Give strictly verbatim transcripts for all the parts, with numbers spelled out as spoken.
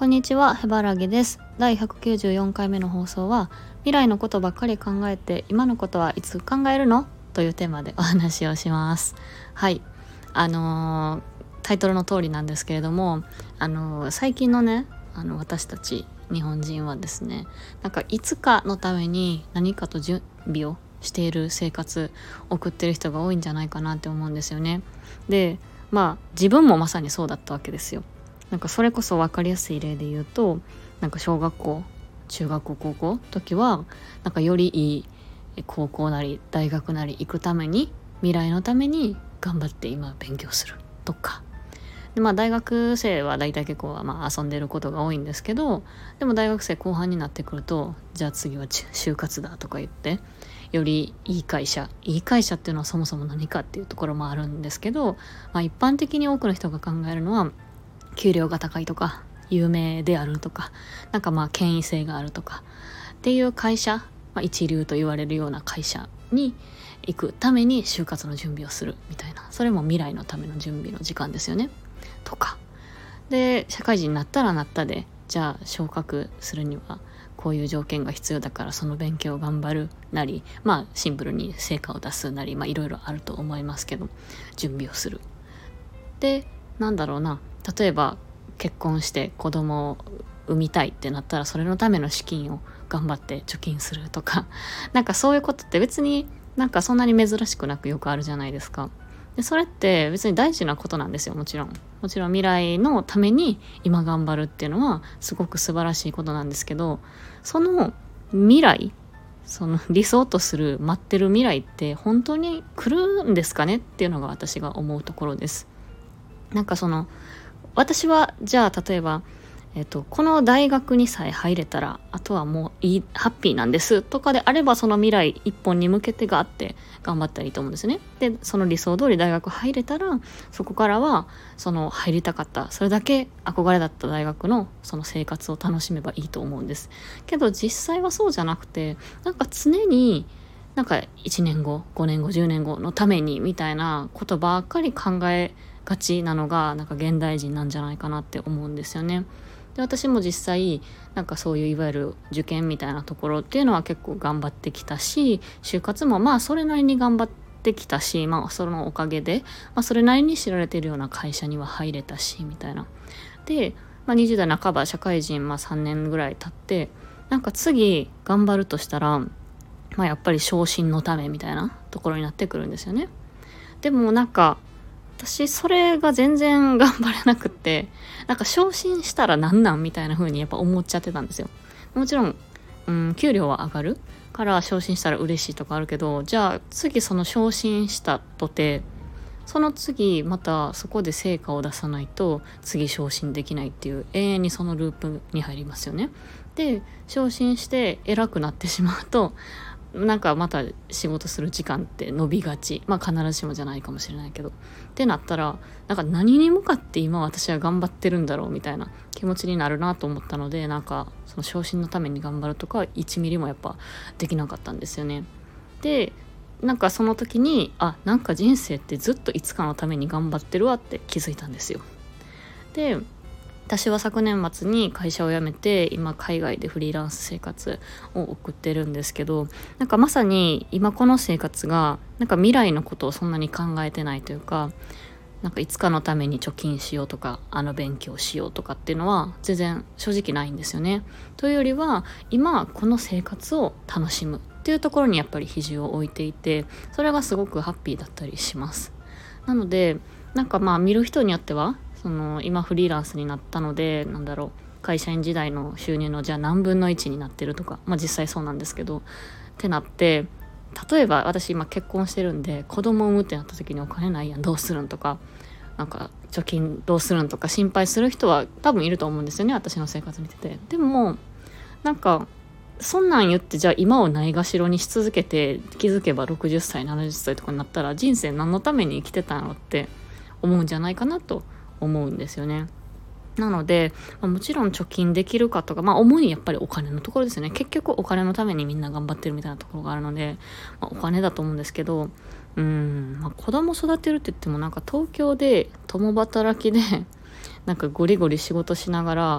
こんにちは、ヘバラギです。だいひゃくきゅうじゅうよんかいめの放送は、未来のことばっかり考えて今のことはいつ考えるのというテーマでお話をします。はい、あのー、タイトルの通りなんですけれども、あのー、最近のねあの私たち日本人はですね、なんかいつかのために何かと準備をしている生活を送ってる人が多いんじゃないかなって思うんですよね。で、まあ自分もまさにそうだったわけですよ。なんかそれこそ分かりやすい例で言うと、なんか小学校中学校高校時はなんかよりいい高校なり大学なり行くために、未来のために頑張って今勉強するとかで、まあ大学生は大体結構まあ遊んでることが多いんですけど、でも大学生後半になってくると、じゃあ次は就活だとか言って、よりいい会社いい会社っていうのはそもそも何かっていうところもあるんですけど、まあ、一般的に多くの人が考えるのは給料が高いとか有名であるとか、なんかまあ権威性があるとかっていう会社、まあ、一流と言われるような会社に行くために就活の準備をするみたいな、それも未来のための準備の時間ですよねとかで、社会人になったらなったで、じゃあ昇格するにはこういう条件が必要だからその勉強を頑張るなり、まあシンプルに成果を出すなり、まあいろいろあると思いますけど、準備をするで、なんだろうな、例えば結婚して子供を産みたいってなったら、それのための資金を頑張って貯金するとかなんかそういうことって別になんかそんなに珍しくなくよくあるじゃないですか。でそれって別に大事なことなんですよ。もちろんもちろん未来のために今頑張るっていうのはすごく素晴らしいことなんですけど、その未来、その理想とする待ってる未来って本当に来るんですかねっていうのが私が思うところです。なんかその私はじゃあ例えば、えっと、この大学にさえ入れたらあとはもういいハッピーなんですとかであれば、その未来一本に向けてガーって頑張ったらいいと思うんですね。でその理想通り大学入れたら、そこからはその入りたかったそれだけ憧れだった大学のその生活を楽しめばいいと思うんですけど、実際はそうじゃなくて、なんか常になんかいちねんごごねんごじゅうねんごのためにみたいなことばっかり考えがちなのがなんか現代人なんじゃないかなって思うんですよね。で私も実際なんかそういういわゆる受験みたいなところっていうのは結構頑張ってきたし、就活もまあそれなりに頑張ってきたし、まあそのおかげで、まあ、それなりに知られているような会社には入れたしみたいな。で、まあ、にじゅう代半ば社会人まあさんねんぐらい経って、なんか次頑張るとしたら、まあ、やっぱり昇進のためみたいなところになってくるんですよね。でもなんか私それが全然頑張れなくって、なんか昇進したらなんなんみたいな風にやっぱ思っちゃってたんですよ。もちろん、うん、給料は上がるから昇進したら嬉しいとかあるけど、じゃあ次その昇進したとて、その次またそこで成果を出さないと次昇進できないっていう、永遠にそのループに入りますよね。で昇進して偉くなってしまうと、なんかまた仕事する時間って伸びがち、まあ必ずしもじゃないかもしれないけどってなったら、なんか何に向かって今私は頑張ってるんだろうみたいな気持ちになるなと思ったので、なんかその昇進のために頑張るとかいちミリもやっぱできなかったんですよね。でなんかその時に、あ、なんか人生ってずっといつかのために頑張ってるわって気づいたんですよ。で私は昨年末に会社を辞めて今海外でフリーランス生活を送ってるんですけど、なんかまさに今この生活がなんか未来のことをそんなに考えてないというか、なんかいつかのために貯金しようとかあの勉強しようとかっていうのは全然正直ないんですよね。というよりは今この生活を楽しむっていうところにやっぱり比重を置いていて、それがすごくハッピーだったりします。なのでなんかまあ見る人によっては、その今フリーランスになったので、なんだろう、会社員時代の収入のじゃあ何分のいちになってるとか、まあ実際そうなんですけどってなって、例えば私今結婚してるんで子供を産むってなった時にお金ないやんどうするんとか、なんか貯金どうするんとか心配する人は多分いると思うんですよね、私の生活見てて。でもなんかそんなん言ってじゃあ今をないがしろにし続けて、気づけばろくじゅっさいななじゅっさいとかになったら人生何のために生きてたのって思うんじゃないかなと思うんですよね。なので、まあ、もちろん貯金できるかとか、まあ主にやっぱりお金のところですよね。結局お金のためにみんな頑張ってるみたいなところがあるので、まあ、お金だと思うんですけど、うーん、まあ、子供育てるって言ってもなんか東京で共働きでなんかゴリゴリ仕事しながら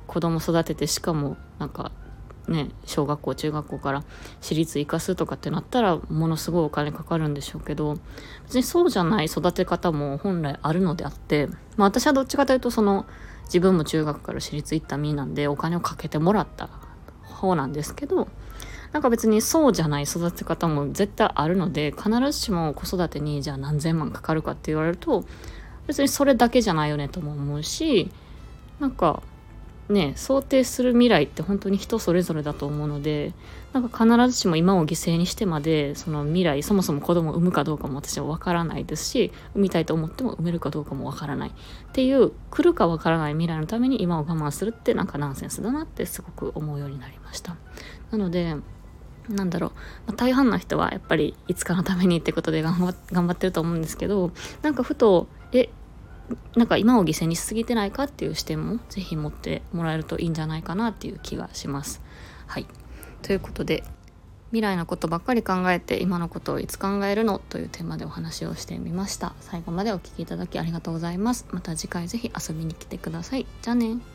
子供育てて、しかもなんかね小学校中学校から私立行かすとかってなったらものすごいお金かかるんでしょうけど、別にそうじゃない育て方も本来あるのであって、まあ私はどっちかというとその自分も中学から私立行った身なんでお金をかけてもらった方なんですけど、なんか別にそうじゃない育て方も絶対あるので、必ずしも子育てにじゃあ何千万かかるかって言われると別にそれだけじゃないよねとも思うし、なんかね想定する未来って本当に人それぞれだと思うので、なんか必ずしも今を犠牲にしてまでその未来、そもそも子供を産むかどうかも私は分からないですし、産みたいと思っても産めるかどうかも分からないっていう、来るか分からない未来のために今を我慢するってなんかナンセンスだなってすごく思うようになりました。なのでなんだろう、まあ、大半の人はやっぱりいつかのためにってことで頑張頑張ってると思うんですけど、なんかふとえなんか今を犠牲にしすぎてないかっていう視点もぜひ持ってもらえるといいんじゃないかなっていう気がします。はい、ということで、未来のことばっかり考えて今のことをいつ考えるのというテーマでお話をしてみました。最後までお聞きいただきありがとうございます。また次回ぜひ遊びに来てください。じゃあね。